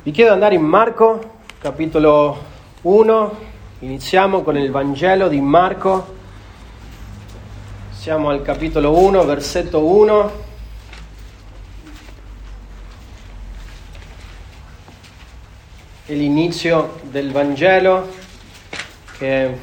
Vi chiedo di andare in Marco, capitolo 1, iniziamo con il Vangelo di Marco, siamo al capitolo 1, versetto 1. È l'inizio del Vangelo che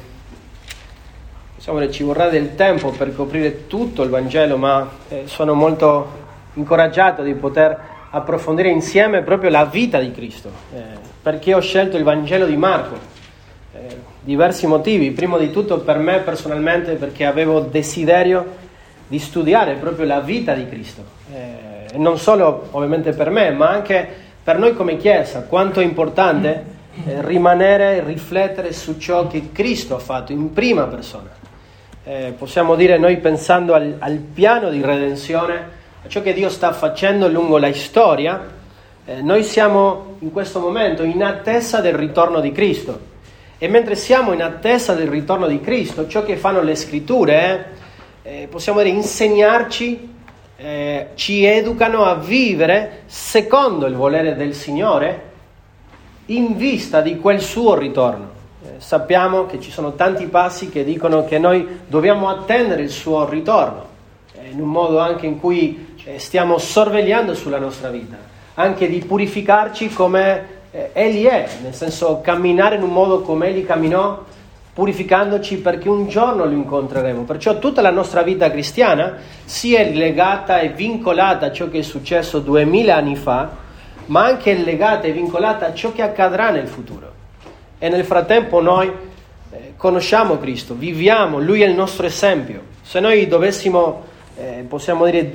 ci vorrà del tempo per coprire tutto il Vangelo, ma sono molto incoraggiato di poter approfondire insieme proprio la vita di Cristo. Perché ho scelto il Vangelo di Marco? Diversi motivi. Primo di tutto per me personalmente, perché avevo desiderio di studiare proprio la vita di Cristo. E non solo ovviamente per me, ma anche per noi come Chiesa. Quanto è importante rimanere e riflettere su ciò che Cristo ha fatto in prima persona. Possiamo dire, noi pensando al piano di redenzione, a ciò che Dio sta facendo lungo la storia, noi siamo in questo momento in attesa del ritorno di Cristo. E mentre siamo in attesa del ritorno di Cristo, ciò che fanno le scritture, possiamo dire, insegnarci, ci educano a vivere secondo il volere del Signore in vista di quel suo ritorno. Sappiamo che ci sono tanti passi che dicono che noi dobbiamo attendere il suo ritorno, in un modo anche in cui stiamo sorvegliando sulla nostra vita, anche di purificarci come Egli è, nel senso camminare in un modo come Egli camminò, purificandoci perché un giorno lo incontreremo. Perciò tutta la nostra vita cristiana sia legata e vincolata a ciò che è successo 2000 anni fa, ma anche legata e vincolata a ciò che accadrà nel futuro. E nel frattempo noi conosciamo Cristo, viviamo, Lui è il nostro esempio. Se noi dovessimo possiamo dire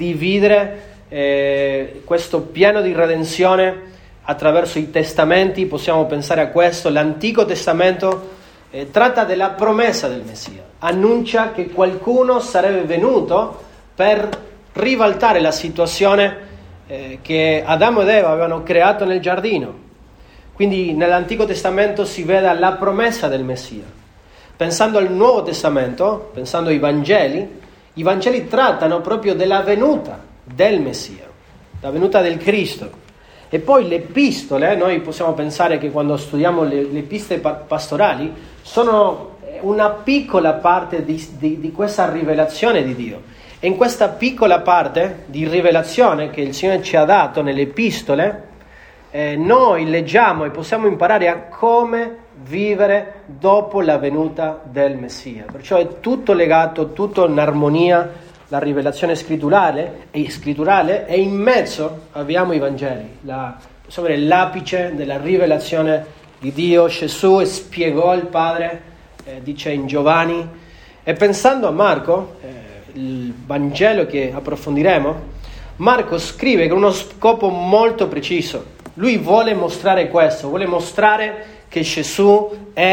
dividere questo piano di redenzione attraverso i testamenti, possiamo pensare a questo. L'Antico Testamento tratta della promessa del Messia, annuncia che qualcuno sarebbe venuto per ribaltare la situazione che Adamo ed Eva avevano creato nel giardino. Quindi nell'Antico Testamento si vede la promessa del Messia. Pensando al Nuovo Testamento, pensando ai Vangeli, i Vangeli trattano proprio della venuta del Messia, la venuta del Cristo. E poi le epistole, noi possiamo pensare che quando studiamo le epistole pastorali, sono una piccola parte di questa rivelazione di Dio. E in questa piccola parte di rivelazione che il Signore ci ha dato nelle epistole, noi leggiamo e possiamo imparare a come vivere dopo la venuta del Messia. Perciò è tutto legato, tutto in armonia, la rivelazione scritturale, e in mezzo abbiamo i Vangeli, possiamo dire l'apice della rivelazione di Dio. Gesù spiegò il Padre, dice in Giovanni. E pensando a Marco, il Vangelo che approfondiremo, Marco scrive con uno scopo molto preciso. Lui vuole mostrare questo, vuole mostrare che Gesù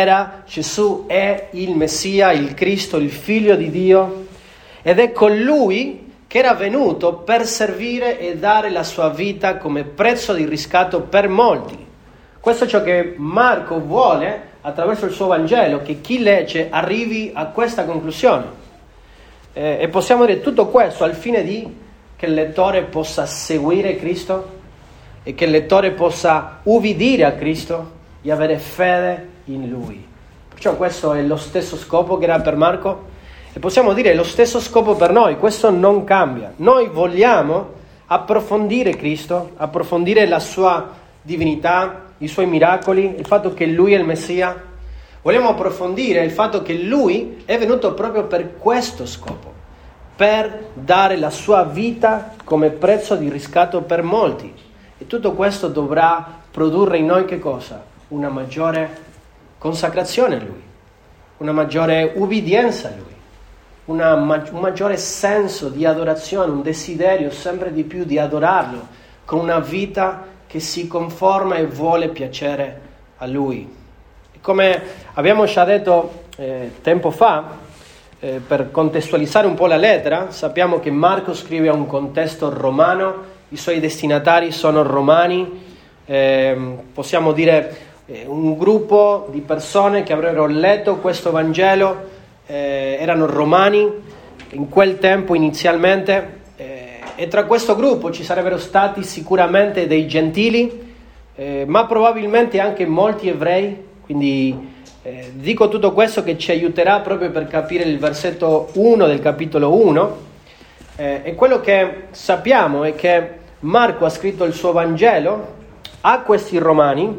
è il Messia, il Cristo, il Figlio di Dio, ed è colui che era venuto per servire e dare la sua vita come prezzo di riscatto per molti. Questo è ciò che Marco vuole attraverso il suo Vangelo, che chi legge arrivi a questa conclusione. E possiamo dire tutto questo al fine di che il lettore possa seguire Cristo e che il lettore possa ubbidire a Cristo e avere fede in Lui. Perciò questo è lo stesso scopo che era per Marco, e possiamo dire lo stesso scopo per noi. Questo non cambia. Noi vogliamo approfondire Cristo, approfondire la sua divinità, i suoi miracoli, il fatto che Lui è il Messia. Vogliamo approfondire il fatto che Lui è venuto proprio per questo scopo, per dare la sua vita come prezzo di riscatto per molti. E tutto questo dovrà produrre in noi che cosa? Una maggiore consacrazione a Lui, una maggiore ubbidienza a Lui, un maggiore senso di adorazione, un desiderio sempre di più di adorarlo, con una vita che si conforma e vuole piacere a Lui. E come abbiamo già detto tempo fa, per contestualizzare un po' la lettera, sappiamo che Marco scrive a un contesto romano, i suoi destinatari sono romani, possiamo dire un gruppo di persone che avrebbero letto questo Vangelo erano romani in quel tempo inizialmente, e tra questo gruppo ci sarebbero stati sicuramente dei gentili ma probabilmente anche molti ebrei. Quindi dico tutto questo che ci aiuterà proprio per capire il versetto 1 del capitolo 1. E quello che sappiamo è che Marco ha scritto il suo Vangelo a questi romani,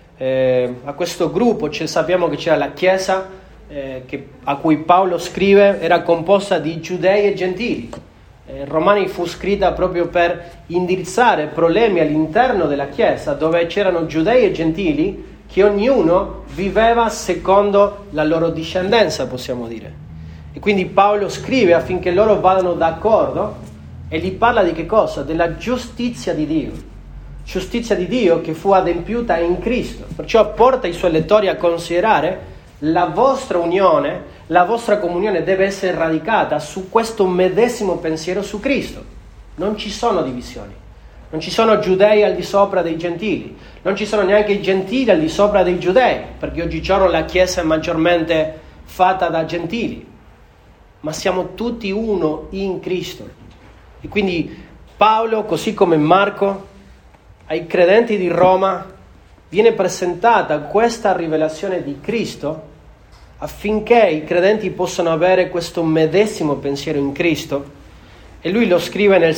a questo gruppo. Sappiamo che c'era la Chiesa a cui Paolo scrive, era composta di giudei e gentili. Romani fu scritta proprio per indirizzare problemi all'interno della Chiesa, dove c'erano giudei e gentili che ognuno viveva secondo la loro discendenza, possiamo dire. E quindi Paolo scrive affinché loro vadano d'accordo e gli parla di che cosa? Della giustizia di Dio. Giustizia di Dio che fu adempiuta in Cristo. Perciò porta i suoi lettori a considerare la vostra unione, la vostra comunione deve essere radicata su questo medesimo pensiero su Cristo. Non ci sono divisioni, non ci sono giudei al di sopra dei gentili, non ci sono neanche i gentili al di sopra dei giudei, perché oggigiorno la Chiesa è maggiormente fatta da gentili, ma siamo tutti uno in Cristo. E quindi Paolo, così come Marco, ai credenti di Roma viene presentata questa rivelazione di Cristo affinché i credenti possano avere questo medesimo pensiero in Cristo. E lui lo scrive nel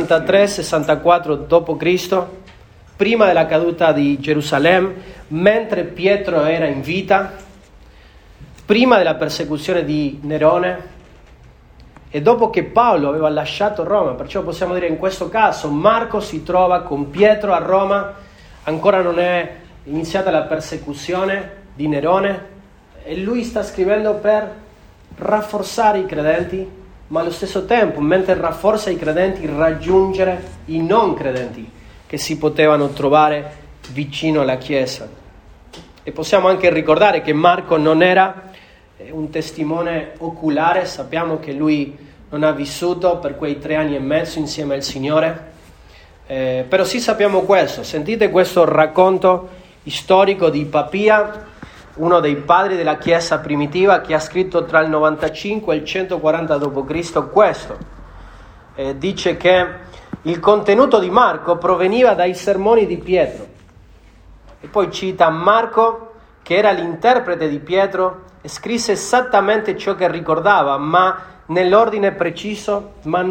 63-64 d.C., prima della caduta di Gerusalemme, mentre Pietro era in vita, prima della persecuzione di Nerone e dopo che Paolo aveva lasciato Roma. Perciò possiamo dire in questo caso Marco si trova con Pietro a Roma, ancora non è iniziata la persecuzione di Nerone, e lui sta scrivendo per rafforzare i credenti, ma allo stesso tempo, mentre rafforza i credenti, raggiungere i non credenti che si potevano trovare vicino alla Chiesa. E possiamo anche ricordare che Marco non era un testimone oculare. Sappiamo che lui non ha vissuto per quei 3 anni e mezzo insieme al Signore, però sì sappiamo questo. Sentite questo racconto storico di Papia, uno dei padri della Chiesa primitiva, che ha scritto tra il 95 e il 140 d.C. questo. Dice che il contenuto di Marco proveniva dai sermoni di Pietro. E poi cita Marco, che era l'interprete di Pietro, e scrisse esattamente ciò che ricordava, ma non nell'ordine preciso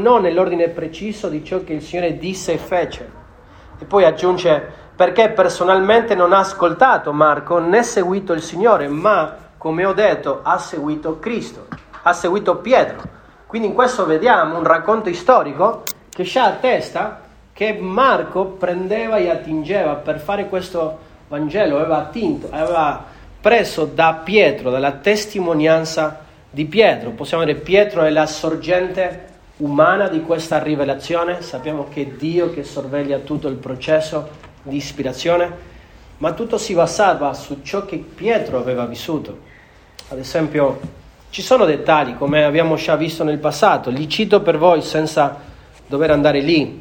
di ciò che il Signore disse e fece. E poi aggiunge: perché personalmente non ha ascoltato Marco né seguito il Signore, ma, come ho detto, ha seguito Cristo, ha seguito Pietro. Quindi in questo vediamo un racconto storico che già attesta che Marco prendeva e attingeva per fare questo Vangelo, aveva preso da Pietro, dalla testimonianza di Pietro. Possiamo dire Pietro è la sorgente umana di questa rivelazione. Sappiamo che è Dio che sorveglia tutto il processo di ispirazione, ma tutto si basava su ciò che Pietro aveva vissuto. Ad esempio, ci sono dettagli, come abbiamo già visto nel passato, li cito per voi senza dover andare lì.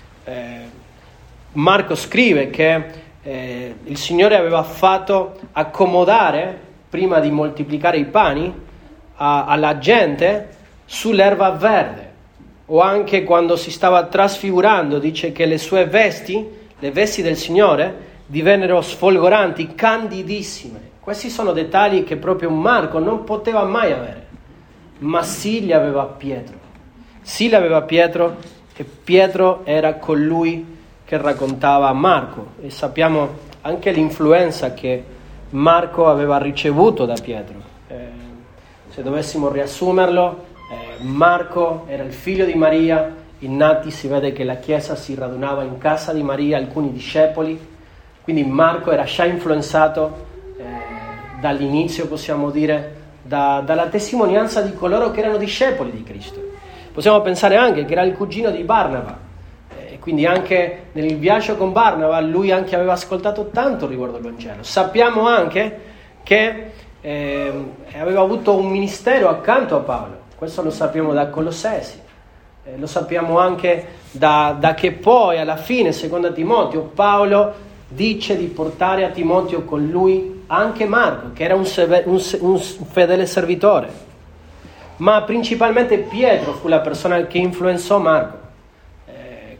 Marco scrive che il Signore aveva fatto accomodare, prima di moltiplicare i pani, alla gente sull'erba verde, o anche quando si stava trasfigurando, dice che le sue vesti, le vesti del Signore, divennero sfolgoranti, candidissime. Questi sono dettagli che proprio Marco non poteva mai avere, ma sì li aveva Pietro. Sì li aveva Pietro, e Pietro era colui che raccontava a Marco. E sappiamo anche l'influenza che Marco aveva ricevuto da Pietro. Se dovessimo riassumerlo, Marco era il figlio di Maria. Innanzi si vede che la Chiesa si radunava in casa di Maria, alcuni discepoli, quindi Marco era già influenzato dall'inizio, possiamo dire, dalla testimonianza di coloro che erano discepoli di Cristo. Possiamo pensare anche che era il cugino di Barnaba, e quindi anche nel viaggio con Barnaba lui anche aveva ascoltato tanto riguardo al Vangelo. Sappiamo anche che aveva avuto un ministero accanto a Paolo, questo lo sappiamo da Colossesi. Lo sappiamo anche da che poi alla fine, secondo Timoteo, Paolo dice di portare a Timoteo con lui anche Marco, che era un fedele servitore. Ma principalmente Pietro fu la persona che influenzò Marco.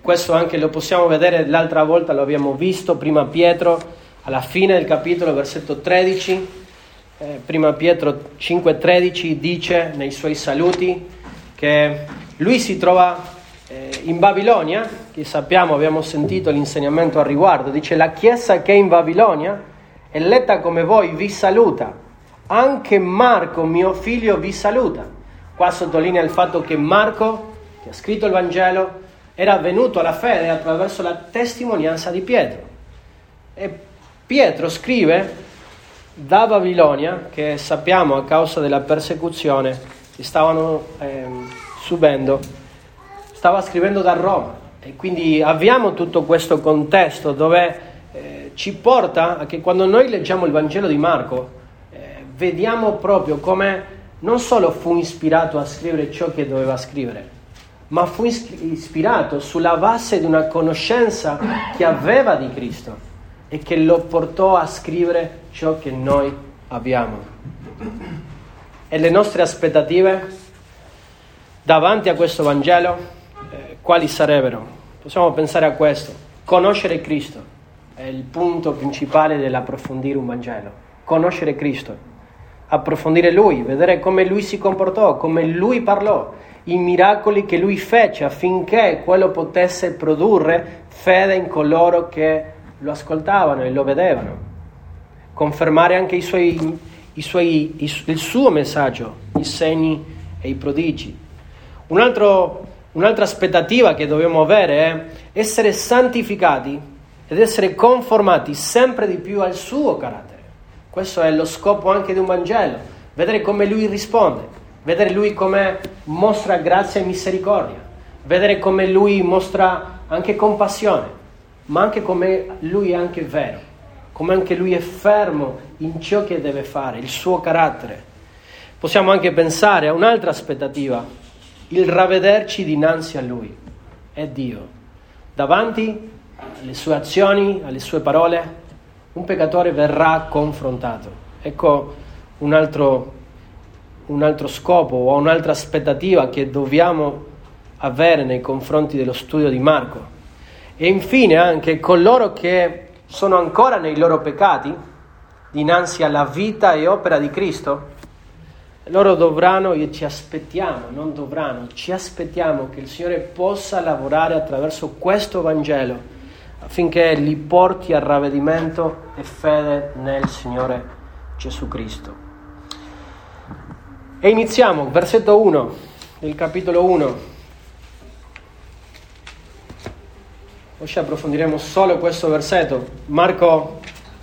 questo anche lo possiamo vedere, l'altra volta lo abbiamo visto, prima Pietro, alla fine del capitolo, versetto 13, prima Pietro 5,13 dice nei suoi saluti che lui si trova in Babilonia, che sappiamo, abbiamo sentito l'insegnamento al riguardo, dice: la chiesa che è in Babilonia, eletta come voi, vi saluta, anche Marco mio figlio vi saluta. Qua sottolinea il fatto che Marco, che ha scritto il Vangelo, era venuto alla fede attraverso la testimonianza di Pietro. E Pietro scrive da Babilonia, che sappiamo a causa della persecuzione che stavano subendo, stava scrivendo da Roma. E quindi abbiamo tutto questo contesto dove ci porta a che quando noi leggiamo il Vangelo di Marco vediamo proprio come non solo fu ispirato a scrivere ciò che doveva scrivere, ma fu ispirato sulla base di una conoscenza che aveva di Cristo e che lo portò a scrivere ciò che noi abbiamo. E le nostre aspettative davanti a questo Vangelo quali sarebbero? Possiamo pensare a questo: conoscere Cristo è il punto principale dell'approfondire un Vangelo. Conoscere Cristo, approfondire Lui, vedere come Lui si comportò, come Lui parlò, i miracoli che Lui fece affinché quello potesse produrre fede in coloro che lo ascoltavano e lo vedevano. Confermare anche il suo messaggio, i segni e i prodigi. Un'altra aspettativa che dobbiamo avere è essere santificati ed essere conformati sempre di più al suo carattere. Questo è lo scopo anche di un Vangelo, vedere come Lui risponde, vedere Lui come mostra grazia e misericordia, vedere come Lui mostra anche compassione, ma anche come Lui è anche vero, come anche Lui è fermo in ciò che deve fare, il suo carattere. Possiamo anche pensare a un'altra aspettativa, il ravvederci dinanzi a Lui, è Dio. Davanti alle sue azioni, alle sue parole, un peccatore verrà confrontato. Ecco un altro scopo o un'altra aspettativa che dobbiamo avere nei confronti dello studio di Marco. E infine anche coloro che sono ancora nei loro peccati dinanzi alla vita e opera di Cristo, loro dovranno, e ci aspettiamo, non dovranno, ci aspettiamo che il Signore possa lavorare attraverso questo Vangelo affinché li porti al ravvedimento e fede nel Signore Gesù Cristo. E iniziamo, versetto 1 del capitolo 1. Oggi approfondiremo solo questo versetto. Marco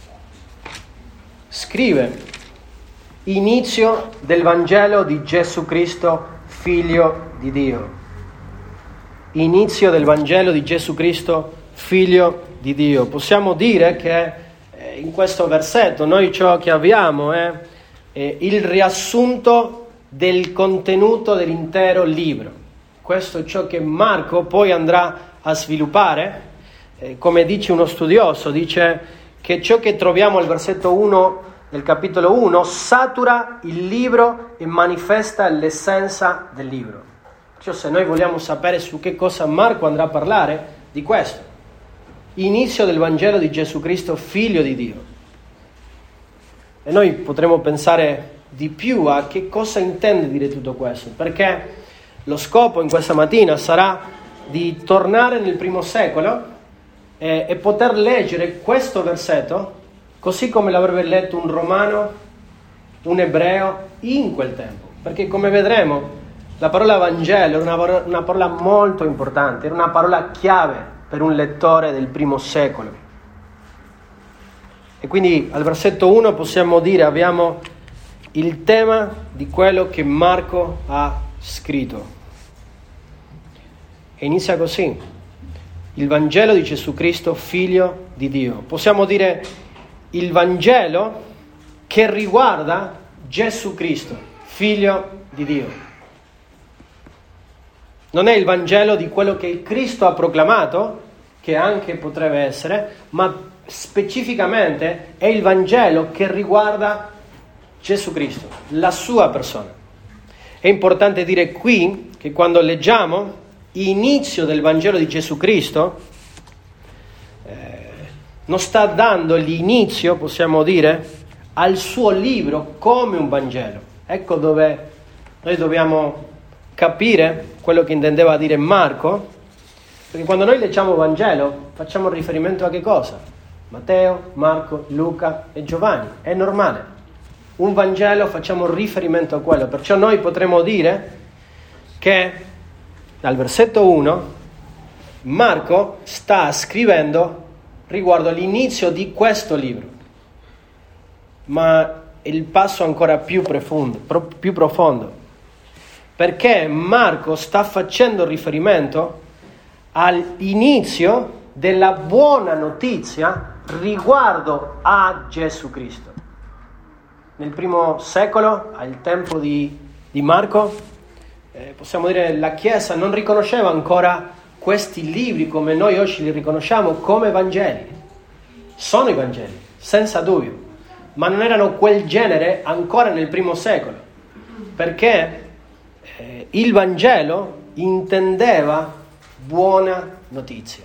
scrive: inizio del Vangelo di Gesù Cristo, Figlio di Dio. Inizio del Vangelo di Gesù Cristo, Figlio di Dio. Possiamo dire che in questo versetto noi ciò che abbiamo è il riassunto del contenuto dell'intero libro. Questo è ciò che Marco poi andrà a sviluppare. Come dice uno studioso, dice che ciò che troviamo al versetto 1 del capitolo 1 satura il libro e manifesta l'essenza del libro. Cioè, se noi vogliamo sapere su che cosa Marco andrà a parlare, di questo. Inizio del Vangelo di Gesù Cristo, Figlio di Dio. E noi potremo pensare di più a che cosa intende dire tutto questo, perché lo scopo in questa mattina sarà di tornare nel primo secolo e poter leggere questo versetto così come l'avrebbe letto un romano, un ebreo in quel tempo. Perché come vedremo la parola Vangelo era una parola molto importante, era una parola chiave per un lettore del primo secolo. E quindi al versetto 1 possiamo dire abbiamo il tema di quello che Marco ha scritto. E inizia così: il Vangelo di Gesù Cristo, Figlio di Dio. Possiamo dire il Vangelo che riguarda Gesù Cristo, Figlio di Dio. Non è il Vangelo di quello che Cristo ha proclamato, che anche potrebbe essere, ma specificamente è il Vangelo che riguarda Gesù Cristo, la sua persona. È importante dire qui che quando leggiamo inizio del Vangelo di Gesù Cristo, non sta dando l'inizio, possiamo dire, al suo libro come un Vangelo. Ecco dove noi dobbiamo capire quello che intendeva dire Marco, perché quando noi leggiamo Vangelo facciamo riferimento a che cosa? Matteo, Marco, Luca e Giovanni. È normale. Un Vangelo facciamo riferimento a quello. Perciò noi potremmo dire che dal versetto 1 Marco sta scrivendo riguardo all'inizio di questo libro. Ma il passo ancora più profondo. Perché Marco sta facendo riferimento all'inizio della buona notizia riguardo a Gesù Cristo. Nel primo secolo, al tempo di Marco, possiamo dire la Chiesa non riconosceva ancora questi libri come noi oggi li riconosciamo come Vangeli. Sono i Vangeli, senza dubbio, ma non erano quel genere ancora nel primo secolo, perché il Vangelo intendeva buona notizia.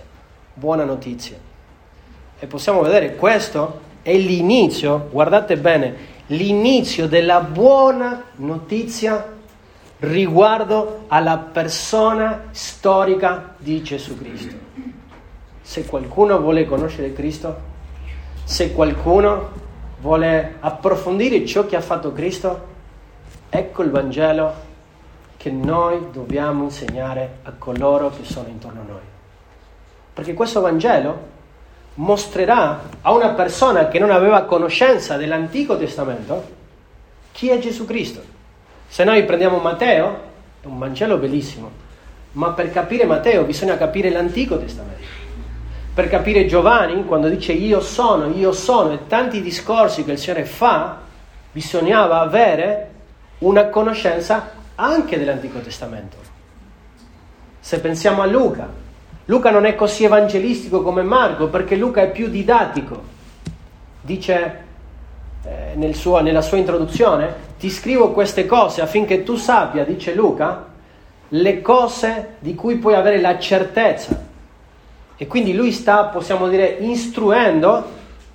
E possiamo vedere, questo è l'inizio, guardate bene, l'inizio della buona notizia riguardo alla persona storica di Gesù Cristo. Se qualcuno vuole conoscere Cristo, se qualcuno vuole approfondire ciò che ha fatto Cristo, ecco il Vangelo che noi dobbiamo insegnare a coloro che sono intorno a noi. Perché questo Vangelo mostrerà a una persona che non aveva conoscenza dell'Antico Testamento chi è Gesù Cristo. Se noi prendiamo Matteo, è un Vangelo bellissimo, ma per capire Matteo bisogna capire l'Antico Testamento. Per capire Giovanni, quando dice io sono, e tanti discorsi che il Signore fa, bisognava avere una conoscenza anche dell'Antico Testamento. Se pensiamo a Luca non è così evangelistico come Marco, perché Luca è più didattico. Dice nella sua introduzione, ti scrivo queste cose affinché tu sappia, dice Luca, le cose di cui puoi avere la certezza. E quindi lui sta, possiamo dire, istruendo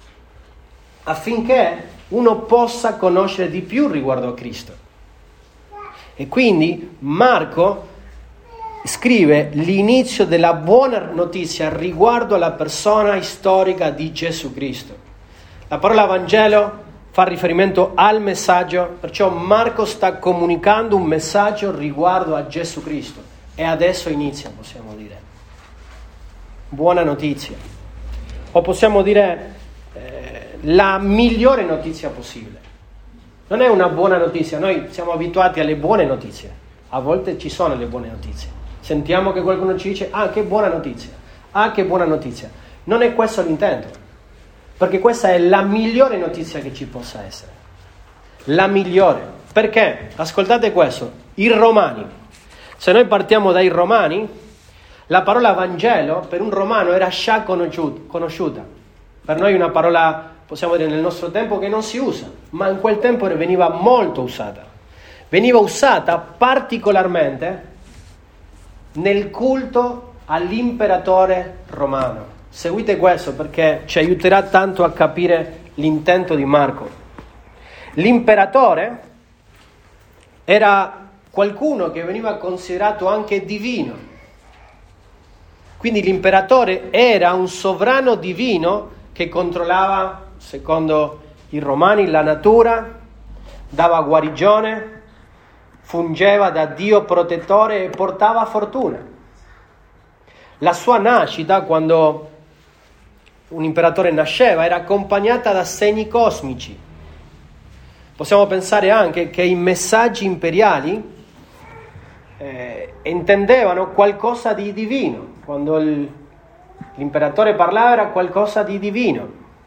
affinché uno possa conoscere di più riguardo a Cristo. E quindi Marco scrive l'inizio della buona notizia riguardo alla persona storica di Gesù Cristo. La parola Vangelo fa riferimento al messaggio, perciò Marco sta comunicando un messaggio riguardo a Gesù Cristo. E adesso inizia, possiamo dire. Buona notizia. O possiamo dire la migliore notizia possibile. Non è una buona notizia, noi siamo abituati alle buone notizie. A volte ci sono le buone notizie. Sentiamo che qualcuno ci dice, che buona notizia, che buona notizia. Non è questo l'intento, perché questa è la migliore notizia che ci possa essere. La migliore. Perché? Ascoltate questo, i Romani. Se noi partiamo dai Romani, la parola Vangelo per un romano era già conosciuta. Per noi è una parola, possiamo dire, nel nostro tempo che non si usa, ma in quel tempo veniva molto usata. Veniva usata particolarmente nel culto all'imperatore romano. Seguite questo perché ci aiuterà tanto a capire l'intento di Marco. L'imperatore era qualcuno che veniva considerato anche divino. Quindi l'imperatore era un sovrano divino che controllava, secondo i romani, la natura, dava guarigione, fungeva da Dio protettore e portava fortuna. La sua nascita, quando un imperatore nasceva, era accompagnata da segni cosmici. Possiamo pensare anche che i messaggi imperiali intendevano qualcosa di divino. Quando l'imperatore parlava era qualcosa di divino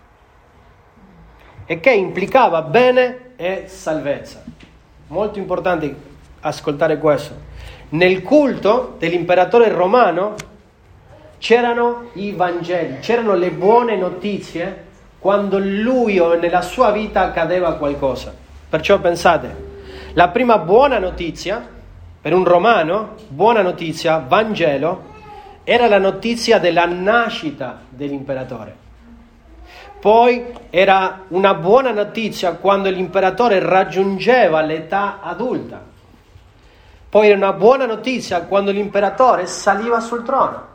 e che implicava bene e salvezza. Molto importante ascoltare questo. Nel culto dell'imperatore romano c'erano i Vangeli, c'erano le buone notizie quando lui o nella sua vita accadeva qualcosa. Perciò pensate, la prima buona notizia Per un romano, buona notizia, Vangelo, era la notizia della nascita dell'imperatore. Poi era una buona notizia quando l'imperatore raggiungeva l'età adulta. Poi era una buona notizia quando l'imperatore saliva sul trono.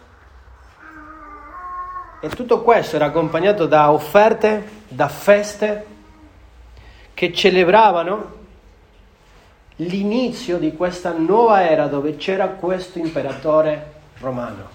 E tutto questo era accompagnato da offerte, da feste che celebravano l'inizio di questa nuova era dove c'era questo imperatore romano.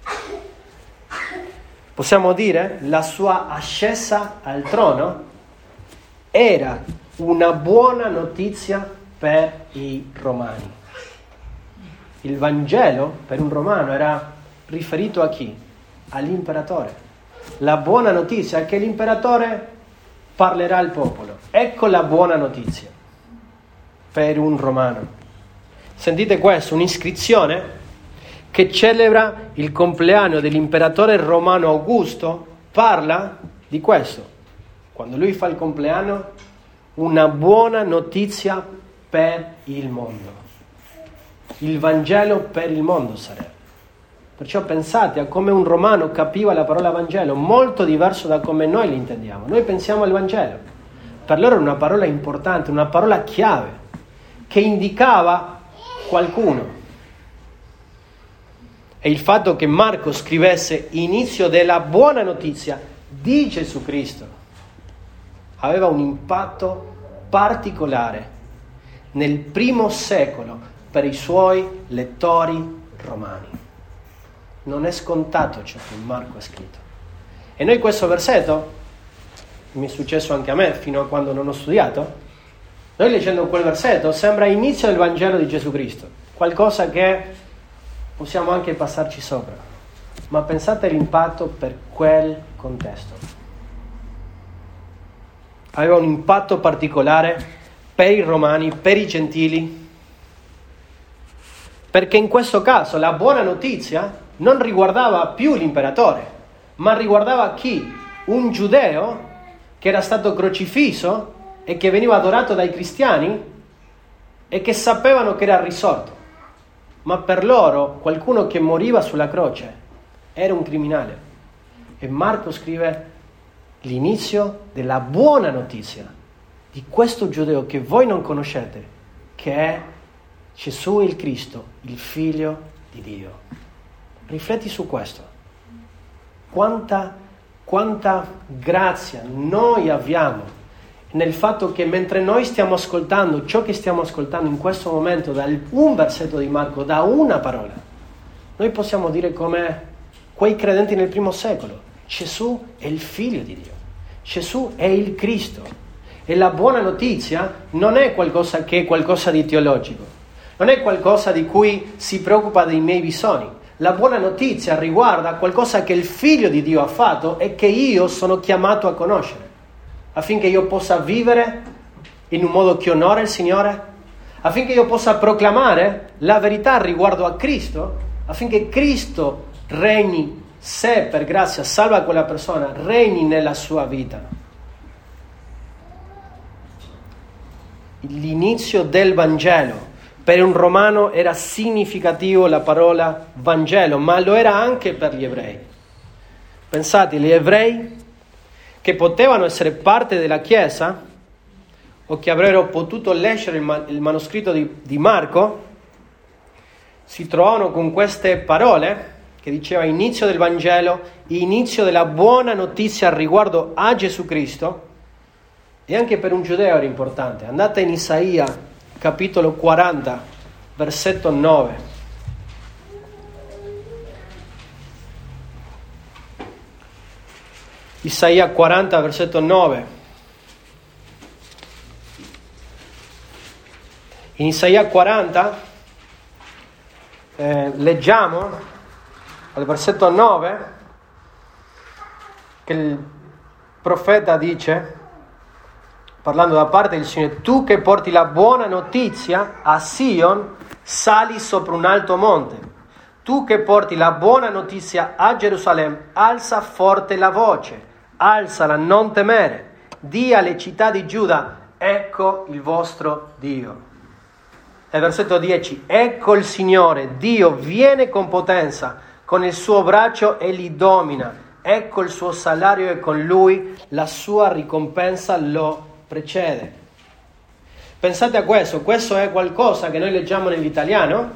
Possiamo dire la sua ascesa al trono era una buona notizia per i romani. Il Vangelo per un romano era riferito a chi? All'imperatore. La buona notizia è che l'imperatore parlerà al popolo. Ecco la buona notizia per un romano. Sentite questo, un'iscrizione che celebra il compleanno dell'imperatore romano Augusto, parla di questo. Quando lui fa il compleanno, una buona notizia per il mondo. Il Vangelo per il mondo sarebbe. Perciò pensate a come un romano capiva la parola Vangelo, molto diverso da come noi l'intendiamo. Noi pensiamo al Vangelo. Per loro era una parola importante, una parola chiave, che indicava qualcuno. E il fatto che Marco scrivesse inizio della buona notizia di Gesù Cristo aveva un impatto particolare nel primo secolo per i suoi lettori romani. Non è scontato ciò che Marco ha scritto. E noi questo versetto, mi è successo anche a me fino a quando non ho studiato, noi leggendo quel versetto sembra inizio del Vangelo di Gesù Cristo, qualcosa che possiamo anche passarci sopra, ma pensate all'impatto per quel contesto. Aveva un impatto particolare per i romani, per i gentili, perché in questo caso la buona notizia non riguardava più l'imperatore, ma riguardava chi? Un giudeo che era stato crocifisso e che veniva adorato dai cristiani e che sapevano che era risorto. Ma per loro qualcuno che moriva sulla croce era un criminale. E Marco scrive l'inizio della buona notizia di questo giudeo che voi non conoscete, che è Gesù il Cristo, il Figlio di Dio. Rifletti su questo. Quanta grazia noi abbiamo nel fatto che mentre noi stiamo ascoltando ciò che stiamo ascoltando in questo momento da un versetto di Marco, da una parola, noi possiamo dire come quei credenti nel primo secolo: Gesù è il Figlio di Dio, Gesù è il Cristo. E la buona notizia non è qualcosa di teologico, non è qualcosa di cui si preoccupa dei miei bisogni. La buona notizia riguarda qualcosa che il Figlio di Dio ha fatto e che io sono chiamato a conoscere, affinché io possa vivere in un modo che onora il Signore, affinché io possa proclamare la verità riguardo a Cristo, affinché Cristo regni, se per grazia salva quella persona, regni nella sua vita. L'inizio del Vangelo. Per un romano era significativo la parola Vangelo, ma lo era anche per gli ebrei. Pensate, gli ebrei che potevano essere parte della Chiesa o che avrebbero potuto leggere il manoscritto di Marco, si trovavano con queste parole che diceva inizio del Vangelo, inizio della buona notizia riguardo a Gesù Cristo. E anche per un giudeo era importante. Andate in Isaia capitolo 40, versetto 9. Isaia 40, versetto 9. In Isaia 40 leggiamo al versetto 9 che il profeta dice, parlando da parte del Signore: tu che porti la buona notizia a Sion, sali sopra un alto monte. Tu che porti la buona notizia a Gerusalemme, alza forte la voce, alzala, non temere. Dì alle città di Giuda: ecco il vostro Dio. E versetto 10, ecco il Signore, Dio viene con potenza, con il suo braccio e li domina, ecco il suo salario e con lui la sua ricompensa lo precede. Pensate a questo è qualcosa che noi leggiamo nell'italiano,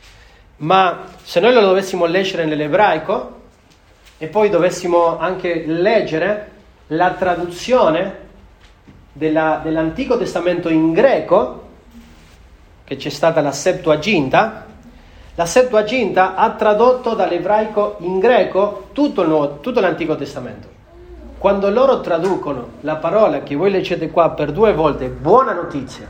ma se noi lo dovessimo leggere nell'ebraico e poi dovessimo anche leggere la traduzione dell'Antico Testamento in greco, che c'è stata la Septuaginta ha tradotto dall'ebraico in greco tutto l'Antico Testamento. Quando loro traducono la parola che voi leggete qua per 2 volte, buona notizia,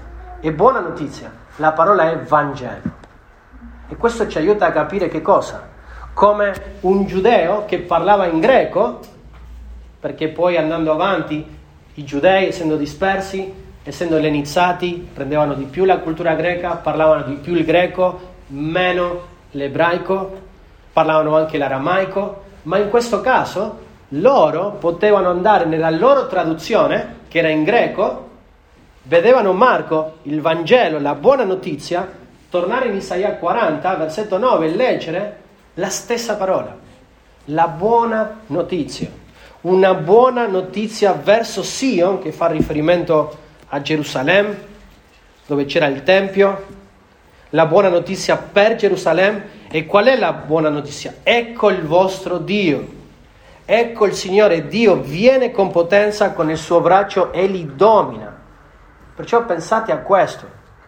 la parola è Vangelo. E questo ci aiuta a capire che cosa? Come un giudeo che parlava in greco, perché poi andando avanti i giudei, essendo dispersi, essendo ellenizzati, prendevano di più la cultura greca, parlavano di più il greco, meno l'ebraico, parlavano anche l'aramaico, ma in questo caso loro potevano andare nella loro traduzione, che era in greco, vedevano Marco, il Vangelo, la buona notizia, tornare in Isaia 40, versetto 9, e leggere la stessa parola, la buona notizia. Una buona notizia verso Sion, che fa riferimento a Gerusalemme, dove c'era il Tempio, la buona notizia per Gerusalemme. E qual è la buona notizia? Ecco il vostro Dio, ecco il Signore Dio viene con potenza, con il suo braccio e li domina. Perciò pensate a questo,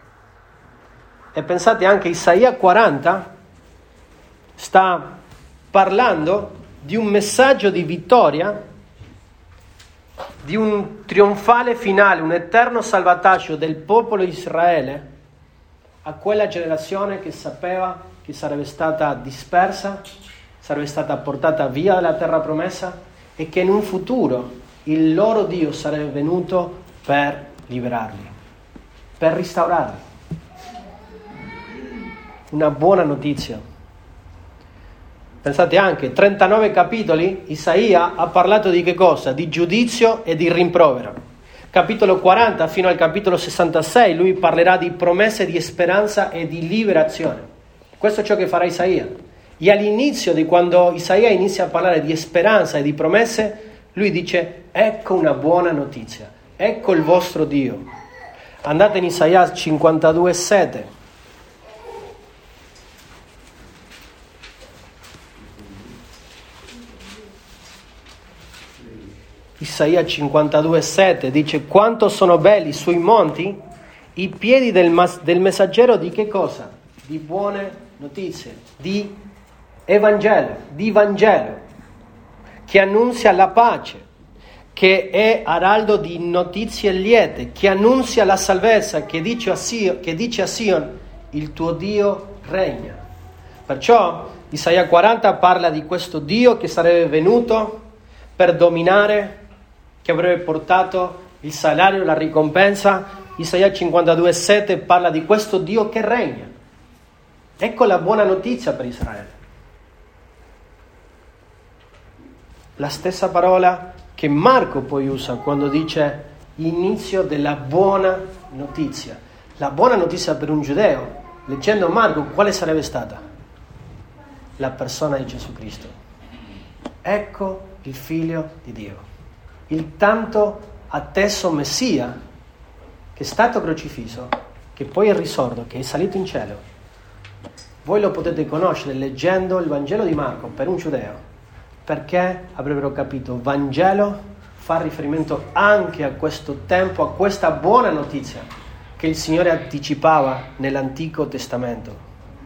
e pensate anche Isaia 40 sta parlando di un messaggio di vittoria, di un trionfale finale, un eterno salvataggio del popolo di Israele a quella generazione che sapeva che sarebbe stata dispersa, sarebbe stata portata via dalla terra promessa e che in un futuro il loro Dio sarebbe venuto per liberarli, per restaurarli. Una buona notizia. Pensate anche, 39 capitoli, Isaia ha parlato di che cosa? Di giudizio e di rimprovero. Capitolo 40 fino al capitolo 66, lui parlerà di promesse di speranza e di liberazione. Questo è ciò che farà Isaia. E all'inizio di quando Isaia inizia a parlare di speranza e di promesse, lui dice, ecco una buona notizia, ecco il vostro Dio. Andate in Isaia 52,7. Isaia 52,7 dice, quanto sono belli sui monti i piedi del messaggero di che cosa? Di buone notizie, di Evangelo, che annunzia la pace, che è araldo di notizie liete, che annunzia la salvezza, che dice a Sion, il tuo Dio regna. Perciò Isaia 40 parla di questo Dio che sarebbe venuto per dominare, che avrebbe portato il salario, la ricompensa. Isaia 52,7 parla di questo Dio che regna. Ecco la buona notizia per Israele. La stessa parola che Marco poi usa quando dice inizio della buona notizia. La buona notizia per un giudeo, leggendo Marco, quale sarebbe stata? La persona di Gesù Cristo. Ecco il Figlio di Dio. Il tanto atteso Messia che è stato crocifisso, che poi è risorto, che è salito in cielo. Voi lo potete conoscere leggendo il Vangelo di Marco per un giudeo, perché avrebbero capito Vangelo fa riferimento anche a questo tempo, a questa buona notizia che il Signore anticipava nell'Antico Testamento.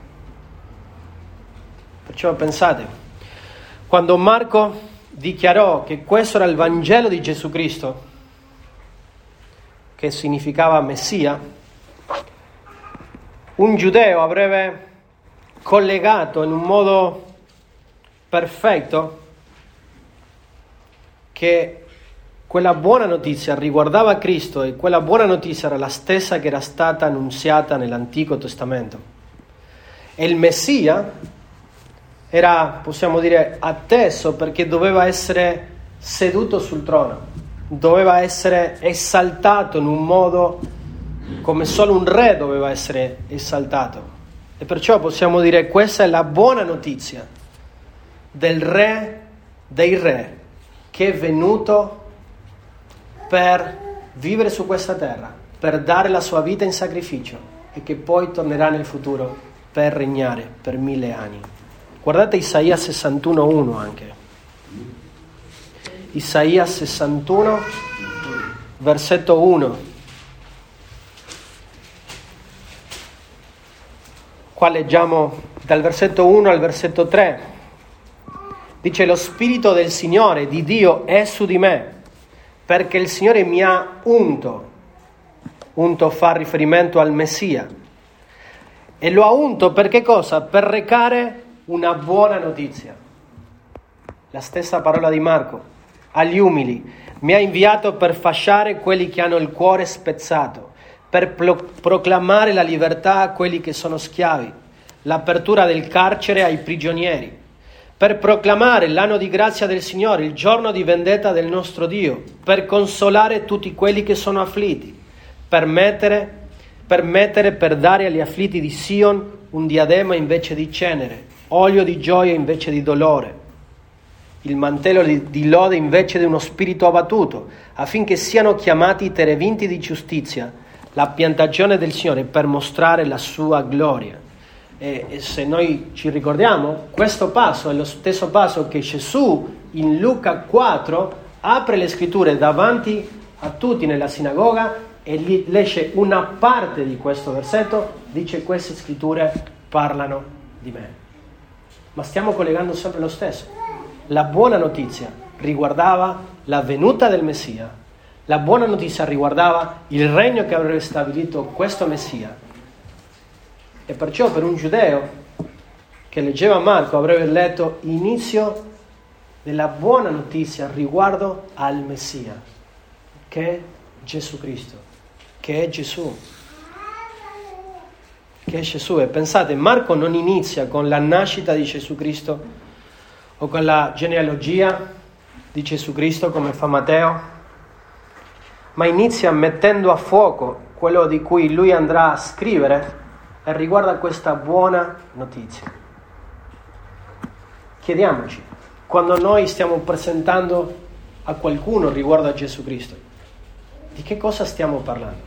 Perciò pensate, quando Marco dichiarò che questo era il Vangelo di Gesù Cristo, che significava Messia, un giudeo avrebbe collegato in un modo perfetto che quella buona notizia riguardava Cristo e quella buona notizia era la stessa che era stata annunziata nell'Antico Testamento. E il Messia era, possiamo dire, atteso perché doveva essere seduto sul trono, doveva essere esaltato in un modo come solo un re doveva essere esaltato. E perciò possiamo dire: questa è la buona notizia del Re dei Re, che è venuto per vivere su questa terra, per dare la sua vita in sacrificio e che poi tornerà nel futuro per regnare per 1000 anni. Guardate Isaia 61:1 anche. Isaia 61, versetto 1. Qua leggiamo dal versetto 1 al versetto 3. Dice: lo Spirito del Signore, di Dio, è su di me, perché il Signore mi ha unto. Unto fa riferimento al Messia. E lo ha unto per che cosa? Per recare una buona notizia. La stessa parola di Marco. Agli umili. Mi ha inviato per fasciare quelli che hanno il cuore spezzato, per proclamare la libertà a quelli che sono schiavi, l'apertura del carcere ai prigionieri, per proclamare l'anno di grazia del Signore, il giorno di vendetta del nostro Dio, per consolare tutti quelli che sono afflitti, per dare agli afflitti di Sion un diadema invece di cenere, olio di gioia invece di dolore, il mantello di lode invece di uno spirito abbattuto, affinché siano chiamati terebinti di giustizia, la piantagione del Signore, per mostrare la sua gloria. E se noi ci ricordiamo, questo passo è lo stesso passo che Gesù in Luca 4 apre le scritture davanti a tutti nella sinagoga e legge una parte di questo versetto, dice: queste scritture parlano di me. Ma stiamo collegando sempre lo stesso. La buona notizia riguardava la venuta del Messia. La buona notizia riguardava il regno che avrebbe stabilito questo Messia. E perciò per un giudeo che leggeva Marco avrebbe letto inizio della buona notizia riguardo al Messia, che è Gesù Cristo, che è Gesù. Che è Gesù. E pensate, Marco non inizia con la nascita di Gesù Cristo o con la genealogia di Gesù Cristo come fa Matteo, ma inizia mettendo a fuoco quello di cui lui andrà a scrivere e riguarda questa buona notizia. Chiediamoci, quando noi stiamo presentando a qualcuno riguardo a Gesù Cristo, di che cosa stiamo parlando?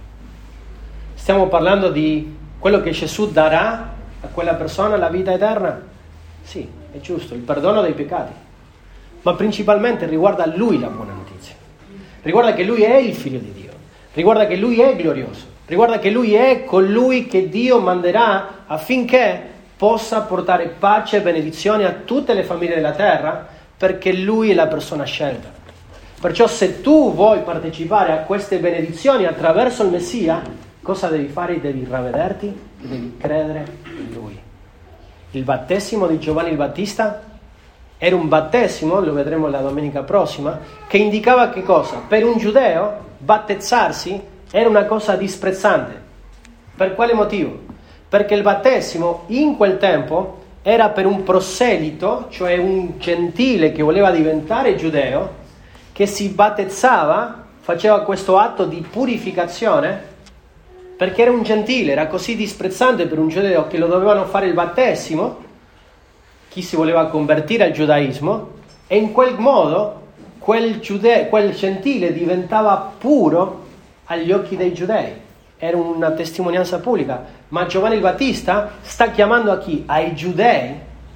Stiamo parlando di quello che Gesù darà a quella persona, la vita eterna? Sì, è giusto, il perdono dei peccati. Ma principalmente riguarda a Lui la buona notizia. Riguarda che Lui è il Figlio di Dio. Riguarda che Lui è glorioso. Riguarda che Lui è colui che Dio manderà affinché possa portare pace e benedizione a tutte le famiglie della terra, perché Lui è la persona scelta. Perciò se tu vuoi partecipare a queste benedizioni attraverso il Messia, cosa devi fare? Devi ravvederti e devi credere in Lui. Il battesimo di Giovanni il Battista era un battesimo, lo vedremo la domenica prossima, che indicava che cosa? Per un giudeo battezzarsi era una cosa disprezzante. Per quale motivo? Perché il battesimo in quel tempo era per un proselito, cioè un gentile che voleva diventare giudeo, che si battezzava, faceva questo atto di purificazione, perché era un gentile, era così disprezzante per un giudeo che lo dovevano fare il battesimo, chi si voleva convertire al giudaismo, e in quel modo quel gentile diventava puro agli occhi dei giudei. Era una testimonianza pubblica. Ma Giovanni il Battista sta chiamando a chi? Ai giudei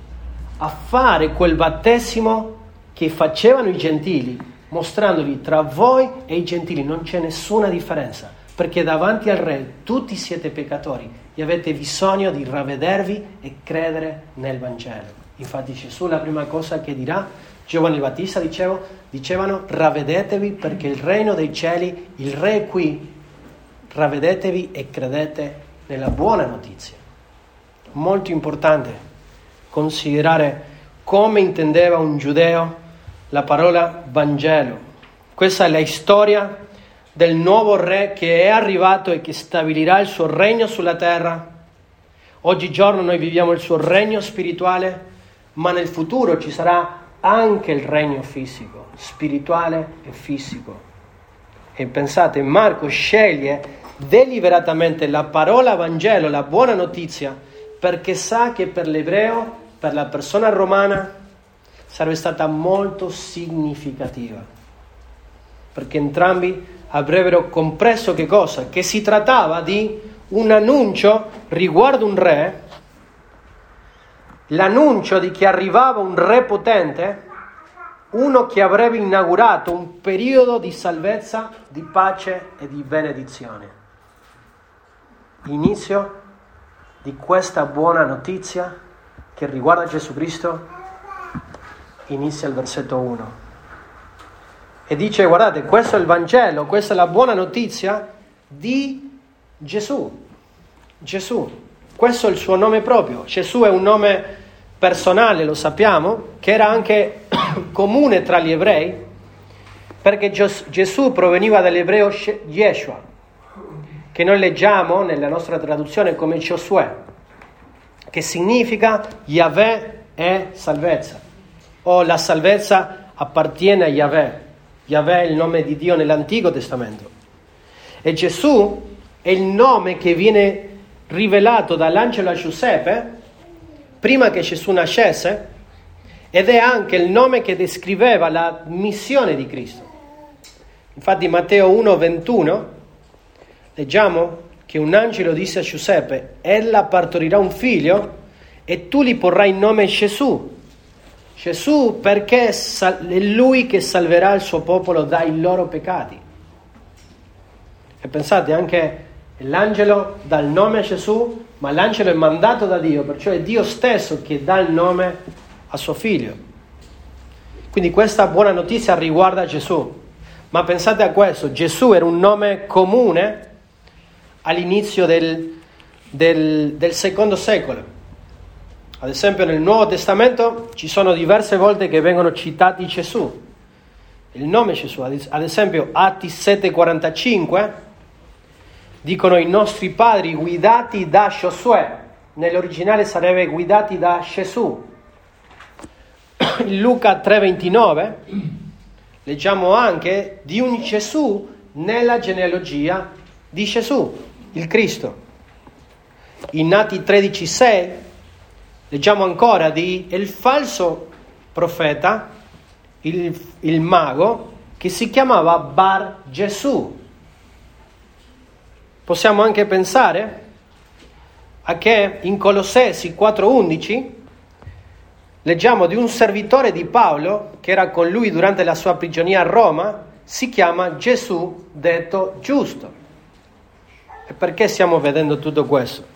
a fare quel battesimo che facevano i gentili, mostrandogli: tra voi e i gentili non c'è nessuna differenza, perché davanti al Re tutti siete peccatori e avete bisogno di ravvedervi e credere nel Vangelo. Infatti Gesù la prima cosa che dirà, Giovanni il Battista dicevano: ravvedetevi perché il regno dei cieli, il Re è qui, ravvedetevi e credete nella buona notizia. Molto importante considerare come intendeva un giudeo la parola Vangelo. Questa è la storia del nuovo Re che è arrivato e che stabilirà il suo regno sulla terra. Oggigiorno noi viviamo il suo regno spirituale, ma nel futuro ci sarà anche il regno fisico, spirituale e fisico. E pensate, Marco sceglie deliberatamente la parola Vangelo, la buona notizia, perché sa che per l'ebreo, per la persona romana, sarebbe stata molto significativa. Perché entrambi avrebbero compreso che cosa? Che si trattava di un annuncio riguardo un re, l'annuncio di che arrivava un re potente, uno che avrebbe inaugurato un periodo di salvezza, di pace e di benedizione. L'inizio di questa buona notizia che riguarda Gesù Cristo inizia il versetto 1 e dice: guardate, questo è il Vangelo, questa è la buona notizia di Gesù. Gesù, questo è il suo nome proprio. Gesù è un nome personale, lo sappiamo, che era anche comune tra gli ebrei, perché Gesù proveniva dall'ebreo Yeshua, che noi leggiamo nella nostra traduzione come Giosuè, che significa Yahweh è salvezza, o la salvezza appartiene a Yahweh. Yahweh è il nome di Dio nell'Antico Testamento. E Gesù è il nome che viene rivelato dall'angelo a Giuseppe prima che Gesù nascesse, ed è anche il nome che descriveva la missione di Cristo. Infatti in Matteo 1,21 leggiamo che un angelo disse a Giuseppe: ella partorirà un figlio e tu gli porrai il nome Gesù. Gesù perché è lui che salverà il suo popolo dai loro peccati. E pensate, anche l'angelo dà il nome a Gesù, ma l'angelo è mandato da Dio, perciò è Dio stesso che dà il nome a suo figlio. Quindi questa buona notizia riguarda Gesù. Ma pensate a questo: Gesù era un nome comune all'inizio del secondo secolo. Ad esempio nel Nuovo Testamento ci sono diverse volte che vengono citati Gesù, il nome Gesù. Ad esempio Atti 7,45 dicono: i nostri padri guidati da Giosuè. Nell'originale sarebbe guidati da Gesù. In Luca 3,29 leggiamo anche di un Gesù nella genealogia di Gesù, il Cristo. In Atti 13,6 leggiamo ancora di il falso profeta, il mago, che si chiamava Bar Gesù. Possiamo anche pensare a che in Colossesi 4,11 leggiamo di un servitore di Paolo che era con lui durante la sua prigionia a Roma, si chiama Gesù detto giusto. E perché stiamo vedendo tutto questo?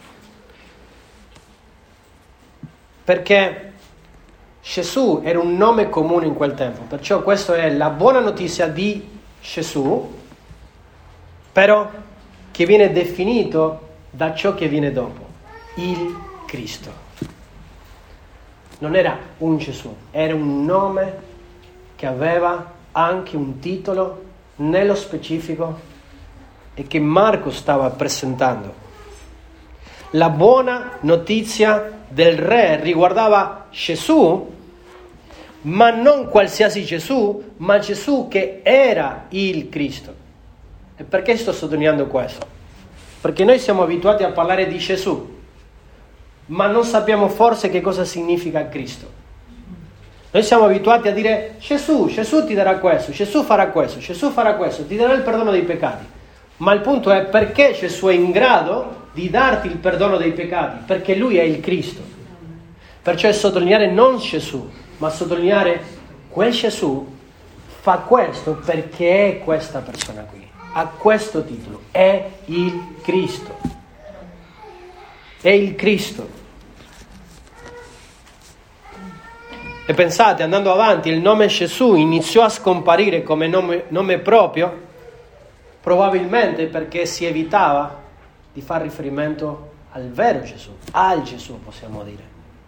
Perché Gesù era un nome comune in quel tempo, perciò questa è la buona notizia di Gesù, però che viene definito da ciò che viene dopo, il Cristo. Non era un Gesù, era un nome che aveva anche un titolo nello specifico e che Marco stava presentando. La buona notizia del re riguardava Gesù, ma non qualsiasi Gesù, ma Gesù che era il Cristo. E perché sto sottolineando questo? Perché noi siamo abituati a parlare di Gesù, ma non sappiamo forse che cosa significa Cristo. Noi siamo abituati a dire Gesù ti darà questo, Gesù farà questo, Gesù farà questo, ti darà il perdono dei peccati. Ma il punto è: perché Gesù è in grado di darti il perdono dei peccati? Perché lui è il Cristo. Perciò è sottolineare non Gesù, ma sottolineare quel Gesù fa questo perché è questa persona qui, ha questo titolo, è il Cristo. È il Cristo. E pensate, andando avanti, il nome Gesù iniziò a scomparire come nome proprio, probabilmente perché si evitava di far riferimento al vero Gesù, al Gesù possiamo dire.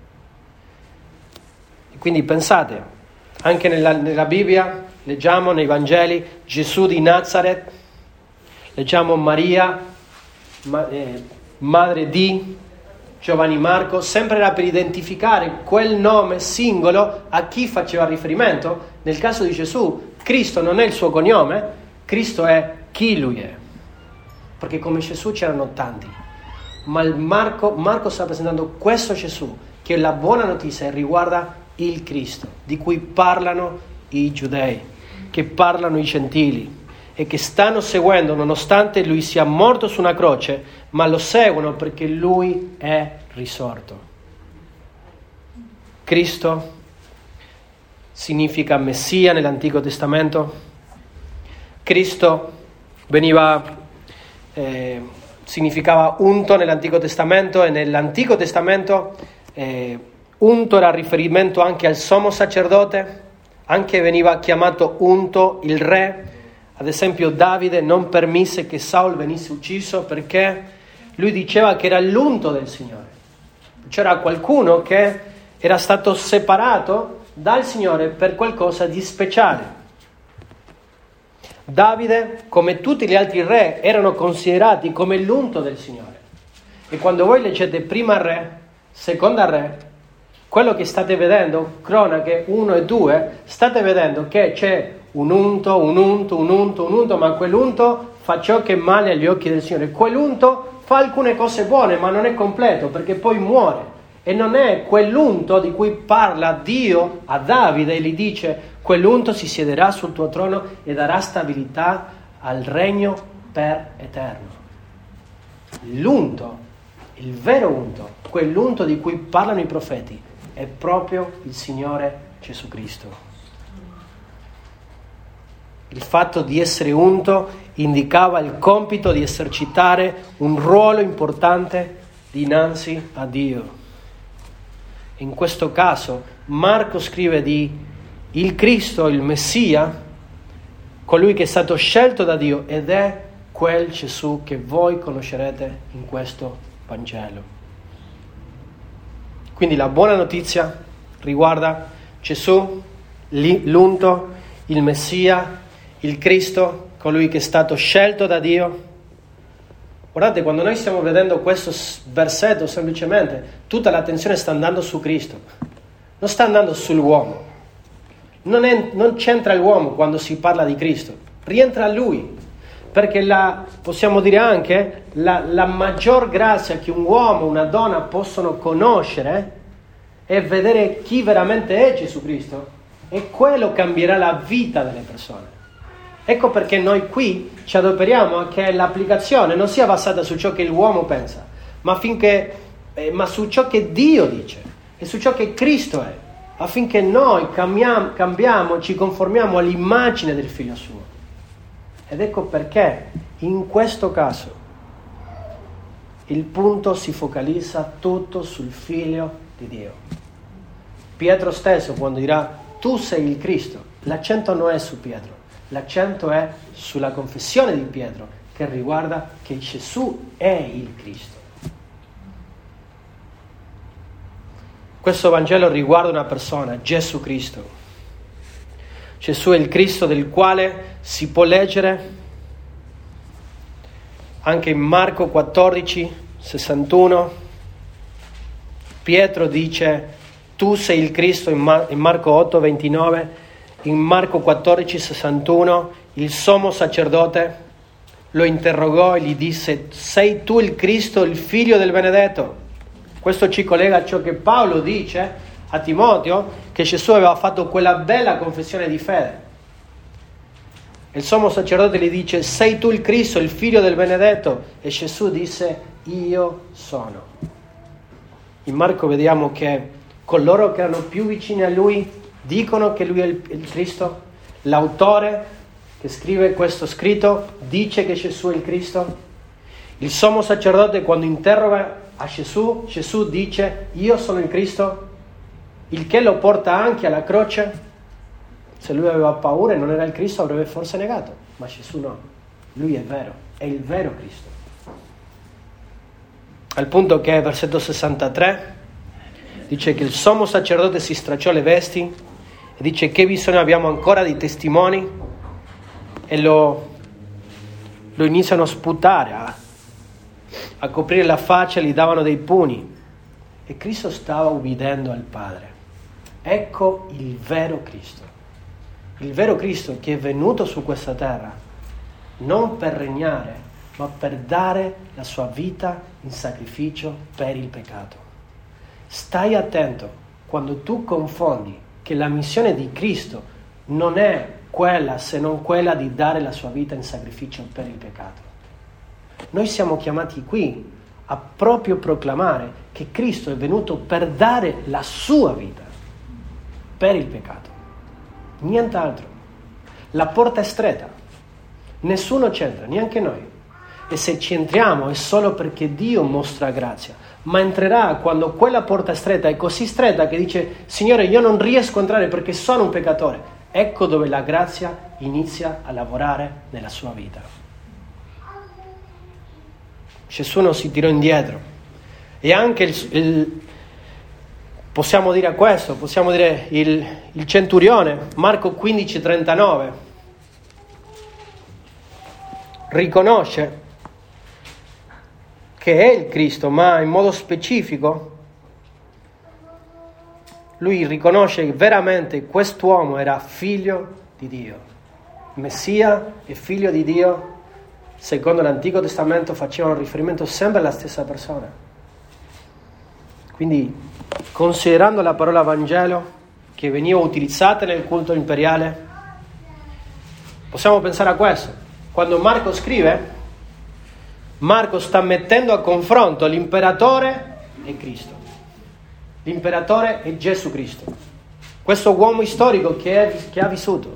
E quindi pensate, anche nella Bibbia leggiamo nei Vangeli Gesù di Nazareth, leggiamo Maria, madre di Giovanni Marco, sempre era per identificare quel nome singolo a chi faceva riferimento. Nel caso di Gesù, Cristo non è il suo cognome, Cristo è chi lui è. perché come Gesù c'erano tanti, ma Marco sta presentando questo Gesù, che è la buona notizia e riguarda il Cristo, di cui parlano i giudei, che parlano i gentili e che stanno seguendo nonostante lui sia morto su una croce, ma lo seguono perché lui è risorto. Cristo significa Messia nell'Antico Testamento. Cristo significava unto nell'Antico Testamento, e nell'Antico Testamento unto era riferimento anche al sommo sacerdote, anche veniva chiamato unto il re. Ad esempio Davide non permise che Saul venisse ucciso perché lui diceva che era l'unto del Signore. C'era qualcuno che era stato separato dal Signore per qualcosa di speciale. Davide, come tutti gli altri re, erano considerati come l'unto del Signore. E quando voi leggete prima re, seconda re, quello che state vedendo, Cronache 1 e 2, state vedendo che c'è un unto, ma quell'unto fa ciò che è male agli occhi del Signore. Quell'unto fa alcune cose buone, ma non è completo, perché poi muore. E non è quell'unto di cui parla Dio a Davide e gli dice: quell'unto si siederà sul tuo trono e darà stabilità al regno per eterno. L'unto, il vero unto, quell'unto di cui parlano i profeti, è proprio il Signore Gesù Cristo. Il fatto di essere unto indicava il compito di esercitare un ruolo importante dinanzi a Dio. In questo caso Marco scrive di il Cristo, il Messia, colui che è stato scelto da Dio, ed è quel Gesù che voi conoscerete in questo Vangelo. Quindi la buona notizia riguarda Gesù, l'unto, il Messia, il Cristo, colui che è stato scelto da Dio. Guardate, quando noi stiamo vedendo questo versetto, semplicemente tutta l'attenzione sta andando su Cristo, non sta andando sull'uomo. Non c'entra l'uomo quando si parla di Cristo, rientra a Lui, perché possiamo dire anche la maggior grazia che un uomo, una donna possono conoscere è vedere chi veramente è Gesù Cristo, e quello cambierà la vita delle persone. Ecco perché noi qui ci adoperiamo a che l'applicazione non sia basata su ciò che l'uomo pensa, ma su ciò che Dio dice e su ciò che Cristo è, affinché noi cambiamo, ci conformiamo all'immagine del Figlio suo. Ed ecco perché in questo caso il punto si focalizza tutto sul Figlio di Dio. Pietro stesso, quando dirà tu sei il Cristo, l'accento non è su Pietro. L'accento è sulla confessione di Pietro, che riguarda che Gesù è il Cristo. Questo Vangelo riguarda una persona, Gesù Cristo. Gesù è il Cristo del quale si può leggere anche in Marco 14, 61. Pietro dice tu sei il Cristo in Marco 8, 29. In Marco 14, 61 il sommo sacerdote lo interrogò e gli disse: sei tu il Cristo, il figlio del benedetto? Questo ci collega a ciò che Paolo dice a Timoteo, che Gesù aveva fatto quella bella confessione di fede. Il sommo sacerdote gli dice: sei tu il Cristo, il figlio del benedetto? E Gesù disse: io sono. In Marco vediamo che coloro che erano più vicini a lui dicono che lui è il Cristo. L'autore che scrive questo scritto dice che Gesù è il Cristo. Il sommo sacerdote, quando interroga a Gesù, Gesù dice io sono il Cristo, il che lo porta anche alla croce. Se lui aveva paura e non era il Cristo avrebbe forse negato, ma Gesù no, lui è vero, è il vero Cristo. Al punto che versetto 63 dice che il sommo sacerdote si stracciò le vesti e dice: che bisogno abbiamo ancora di testimoni? E lo iniziano a sputare, a coprire la faccia, gli davano dei pugni. E Cristo stava ubbidendo al Padre. Ecco il vero Cristo. Il vero Cristo che è venuto su questa terra non per regnare, ma per dare la sua vita in sacrificio per il peccato. Stai attento quando tu confondi che la missione di Cristo non è quella se non quella di dare la sua vita in sacrificio per il peccato. Noi siamo chiamati qui a proprio proclamare che Cristo è venuto per dare la sua vita per il peccato. Nient'altro. La porta è stretta. Nessuno c'entra, neanche noi. E se ci entriamo è solo perché Dio mostra grazia. Ma entrerà quando quella porta stretta è così stretta che dice: Signore, io non riesco a entrare perché sono un peccatore. Ecco dove la grazia inizia a lavorare nella sua vita. Gesù non si tirò indietro. E anche possiamo dire questo, possiamo dire il centurione, Marco 15,39, riconosce che è il Cristo, ma in modo specifico lui riconosce che veramente quest'uomo era figlio di Dio. Messia e figlio di Dio, secondo l'Antico Testamento, facevano riferimento sempre alla stessa persona. Quindi, considerando la parola Vangelo che veniva utilizzata nel culto imperiale, possiamo pensare a questo. Quando Marco scrive, Marco sta mettendo a confronto l'imperatore e Cristo. L'imperatore è Gesù Cristo, questo uomo storico che ha vissuto.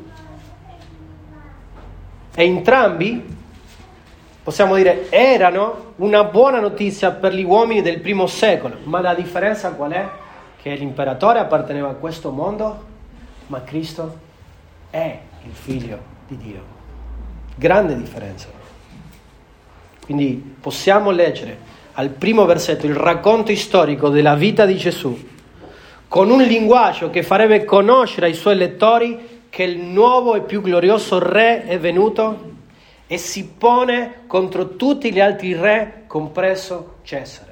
E entrambi, possiamo dire, erano una buona notizia per gli uomini del primo secolo. Ma la differenza qual è? Che l'imperatore apparteneva a questo mondo, ma Cristo è il figlio di Dio. Grande differenza. Quindi possiamo leggere al primo versetto il racconto storico della vita di Gesù con un linguaggio che farebbe conoscere ai suoi lettori che il nuovo e più glorioso re è venuto e si pone contro tutti gli altri re, compreso Cesare.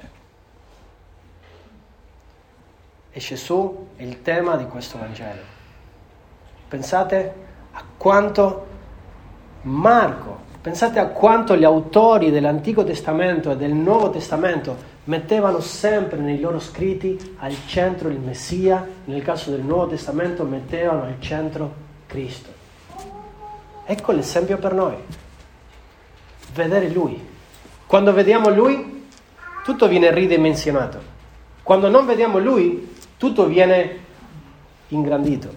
E Gesù è il tema di questo Vangelo. Pensate a quanto pensate a quanto gli autori dell'Antico Testamento e del Nuovo Testamento mettevano sempre nei loro scritti al centro il Messia. Nel caso del Nuovo Testamento mettevano al centro Cristo. Ecco l'esempio per noi. Vedere Lui. Quando vediamo Lui, tutto viene ridimensionato. Quando non vediamo Lui, tutto viene ingrandito.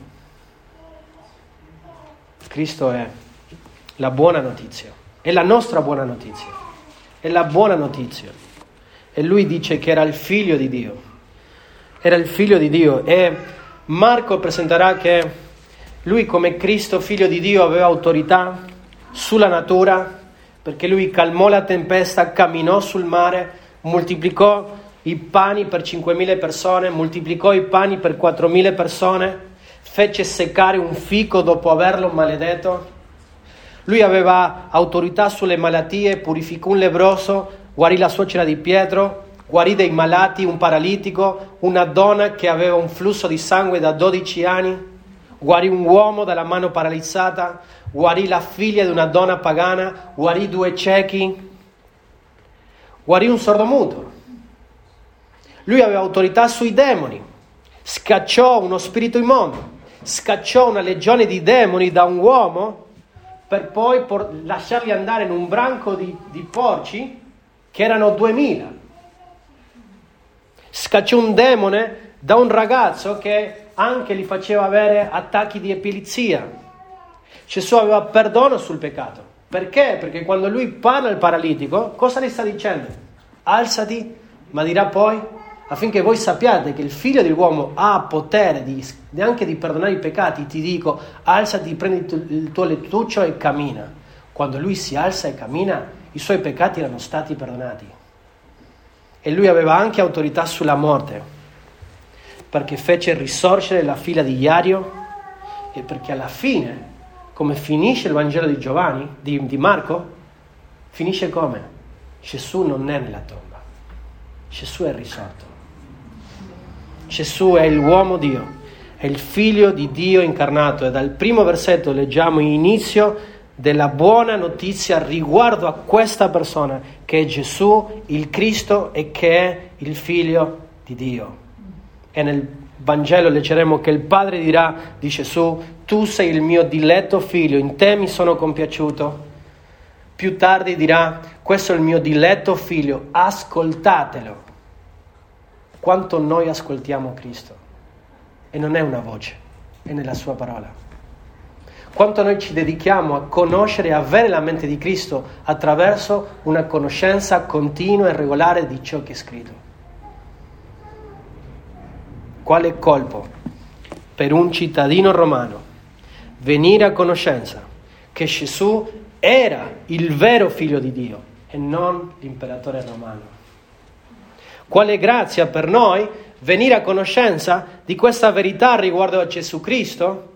Cristo è la buona notizia, è la nostra buona notizia, è la buona notizia. E Lui dice che era il figlio di Dio. Era il figlio di Dio. E Marco presenterà che Lui, come Cristo, figlio di Dio, aveva autorità sulla natura, perché Lui calmò la tempesta, camminò sul mare, moltiplicò i pani per 5.000 persone, moltiplicò i pani per 4.000 persone, fece seccare un fico dopo averlo maledetto. Lui aveva autorità sulle malattie, purificò un lebbroso, guarì la suocera di Pietro, guarì dei malati, un paralitico, una donna che aveva un flusso di sangue da 12 anni, guarì un uomo dalla mano paralizzata, guarì la figlia di una donna pagana, guarì 2 ciechi, guarì un sordomuto. Lui aveva autorità sui demoni, scacciò uno spirito immondo, scacciò una legione di demoni da un uomo per poi lasciarli andare in un branco di porci che erano 2000. Scacciò un demone da un ragazzo che anche gli faceva avere attacchi di epilizia. Gesù aveva perdono sul peccato. Perché? Perché quando lui parla al paralitico, cosa gli sta dicendo? Alzati, ma dirà poi, affinché voi sappiate che il figlio dell'uomo ha potere anche di perdonare i peccati, ti dico, alzati, prendi il tuo lettuccio e cammina. Quando lui si alza e cammina, i suoi peccati erano stati perdonati. E lui aveva anche autorità sulla morte, perché fece risorgere la figlia di Iairo, e perché alla fine, come finisce il Vangelo di Giovanni, di Marco, finisce come? Gesù non è nella tomba, Gesù è risorto. Gesù è l'uomo Dio, è il figlio di Dio incarnato, e dal primo versetto leggiamo l'inizio della buona notizia riguardo a questa persona che è Gesù, il Cristo, e che è il Figlio di Dio. E nel Vangelo leggeremo che il Padre dirà di Gesù: tu sei il mio diletto figlio, in te mi sono compiaciuto. Più tardi dirà: questo è il mio diletto figlio, ascoltatelo. Quanto noi ascoltiamo Cristo, e non è una voce, è nella sua parola. Quanto noi ci dedichiamo a conoscere e avere la mente di Cristo attraverso una conoscenza continua e regolare di ciò che è scritto. Quale colpo per un cittadino romano venire a conoscenza che Gesù era il vero figlio di Dio e non l'imperatore romano. Quale grazia per noi venire a conoscenza di questa verità riguardo a Gesù Cristo,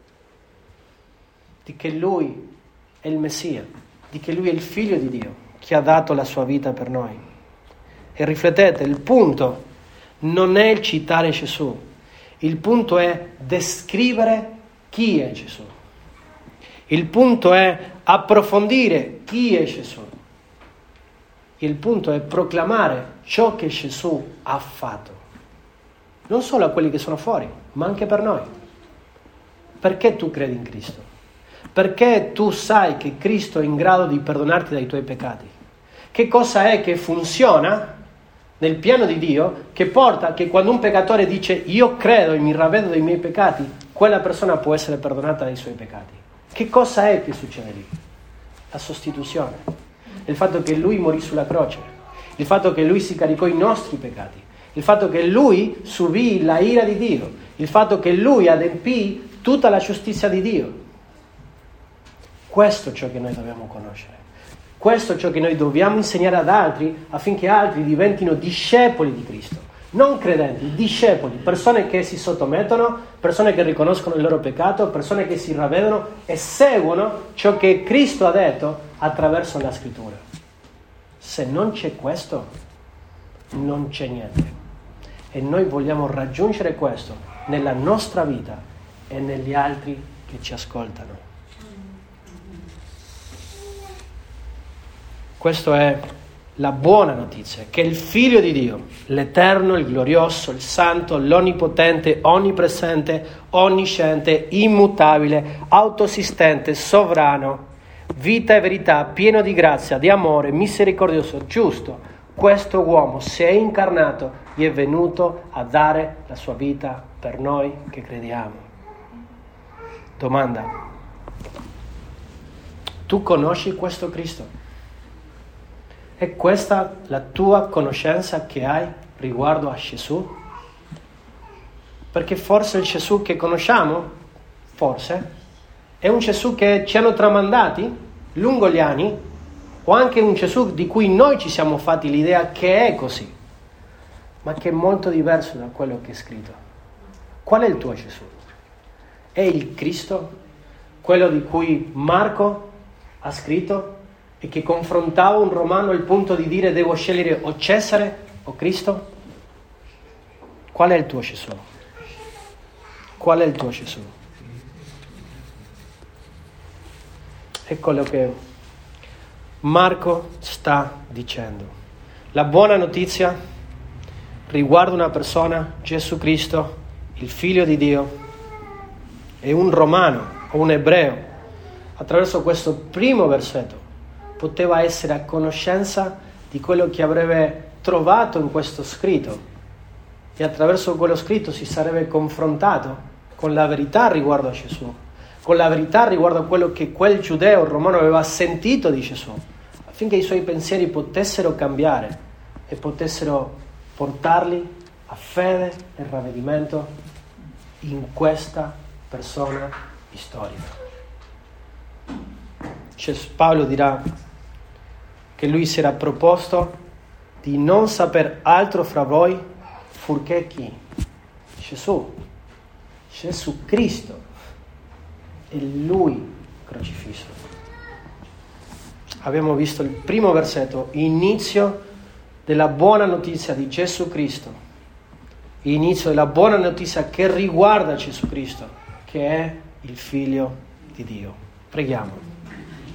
di che Lui è il Messia, di che Lui è il Figlio di Dio, che ha dato la sua vita per noi. E riflettete, il punto non è il citare Gesù, il punto è descrivere chi è Gesù. Il punto è approfondire chi è Gesù. Il punto è proclamare ciò che Gesù ha fatto. Non solo a quelli che sono fuori, ma anche per noi. Perché tu credi in Cristo? Perché tu sai che Cristo è in grado di perdonarti dai tuoi peccati. Che cosa è che funziona nel piano di Dio che porta che quando un peccatore dice io credo e mi ravvedo dei miei peccati, quella persona può essere perdonata dai suoi peccati? Che cosa è che succede lì? La sostituzione. Il fatto che Lui morì sulla croce, il fatto che Lui si caricò i nostri peccati, il fatto che Lui subì la ira di Dio, il fatto che Lui adempì tutta la giustizia di Dio. Questo è ciò che noi dobbiamo conoscere. Questo è ciò che noi dobbiamo insegnare ad altri affinché altri diventino discepoli di Cristo. Non credenti, discepoli, persone che si sottomettono, persone che riconoscono il loro peccato, persone che si ravvedono e seguono ciò che Cristo ha detto attraverso la Scrittura. Se non c'è questo, non c'è niente. E noi vogliamo raggiungere questo nella nostra vita e negli altri che ci ascoltano. Questa è la buona notizia, che il Figlio di Dio, l'Eterno, il Glorioso, il Santo, l'Onnipotente, Onnipresente, Onnisciente, Immutabile, Autosistente, Sovrano, vita e verità, pieno di grazia, di amore, misericordioso, giusto, questo uomo si è incarnato e è venuto a dare la sua vita per noi che crediamo. Domanda: tu conosci questo Cristo? È questa la tua conoscenza che hai riguardo a Gesù? Perché forse il Gesù che conosciamo, forse, è un Gesù che ci hanno tramandati lungo gli anni, o anche un Gesù di cui noi ci siamo fatti l'idea che è così, ma che è molto diverso da quello che è scritto. Qual è il tuo Gesù? È il Cristo, quello di cui Marco ha scritto e che confrontava un romano al punto di dire devo scegliere o Cesare o Cristo? Qual è il tuo Gesù? Qual è il tuo Gesù? È quello che Marco sta dicendo. La buona notizia riguarda una persona, Gesù Cristo, il Figlio di Dio, e un romano o un ebreo, attraverso questo primo versetto, poteva essere a conoscenza di quello che avrebbe trovato in questo scritto e attraverso quello scritto si sarebbe confrontato con la verità riguardo a Gesù, con la verità riguardo a quello che quel giudeo romano aveva sentito di Gesù, affinché i suoi pensieri potessero cambiare e potessero portarli a fede e ravvedimento in questa persona storica. Paolo dirà che lui si era proposto di non saper altro fra voi furché chi? Gesù Cristo e Lui crocifisso. Abbiamo visto il primo versetto, inizio della buona notizia di Gesù Cristo, inizio della buona notizia che riguarda Gesù Cristo, che è il Figlio di Dio. Preghiamo.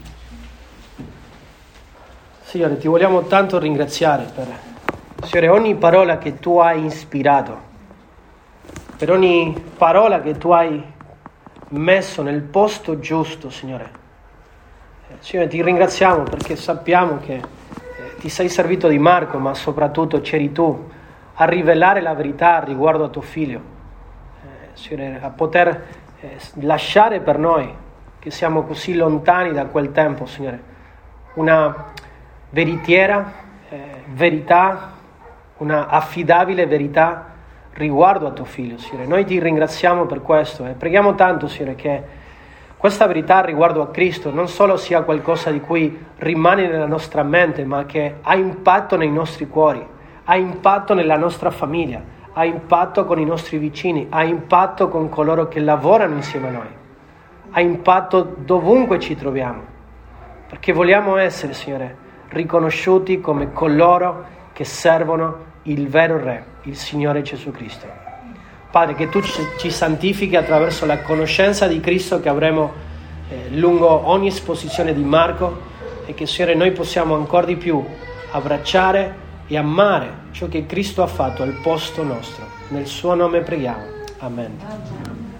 Signore, ti vogliamo tanto ringraziare per, Signore, ogni parola che tu hai ispirato, per ogni parola che tu hai messo nel posto giusto, Signore. Signore, ti ringraziamo perché sappiamo che ti sei servito di Marco, ma soprattutto c'eri tu a rivelare la verità riguardo a tuo figlio. Signore, a poter lasciare per noi, che siamo così lontani da quel tempo, Signore, una veritiera verità, una affidabile verità riguardo a tuo figlio, Signore. Noi ti ringraziamo per questo e preghiamo tanto, Signore, che questa verità riguardo a Cristo non solo sia qualcosa di cui rimane nella nostra mente, ma che ha impatto nei nostri cuori, ha impatto nella nostra famiglia, ha impatto con i nostri vicini, ha impatto con coloro che lavorano insieme a noi, ha impatto dovunque ci troviamo, perché vogliamo essere, Signore, riconosciuti come coloro che servono il vero Re, il Signore Gesù Cristo. Padre, che tu ci santifichi attraverso la conoscenza di Cristo che avremo lungo ogni esposizione di Marco, e che, Signore, noi possiamo ancora di più abbracciare e amare ciò che Cristo ha fatto al posto nostro. Nel suo nome preghiamo. Amen.